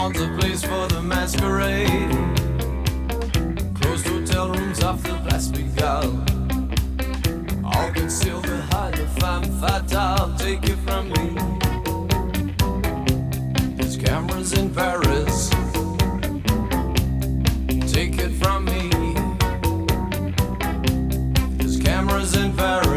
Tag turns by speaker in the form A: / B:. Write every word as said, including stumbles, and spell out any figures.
A: wants a place for the masquerade. Closed hotel rooms off the Place Pigalle, all concealed behind the femme fatale. Take it from me, there's cameras in Paris. Take it from me, there's cameras in Paris.